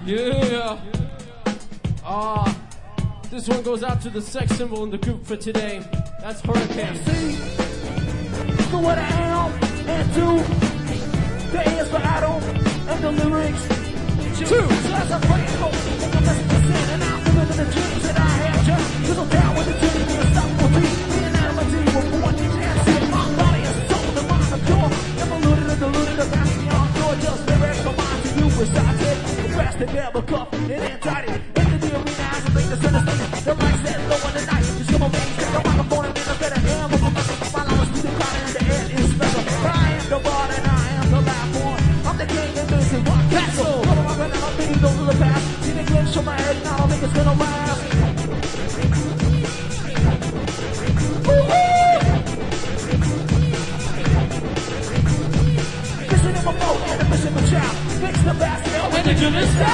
Yeah. This one goes out to the sex symbol in the group for today. That's Hurricane. So what I am and do. The A is for Adam and the lyrics. Two. So as I play it home, take a message to send, and I'm living the dreams that I have just. Cause I'm down with the team, and it's not for me. Me and Anonymity were born and see my body and soul, the mind of pure. Never looted and deluded, the past beyond door. Just lyrics for mine to you, recited. The rest together, cuff and indicted. Into the arena as I make the center stage. The right set, low on the night. Just come on, baby, take a microphone and then I better am. With the message, my love is through the crowd and the air is special. I am the bard and I am the last one. I'm the king and this is my castle. Those are the past. See the glimpse of my head, now I don't think it's gonna last. Fishing in my boat and a fish in my trap. Fix the basket when the goodness stop.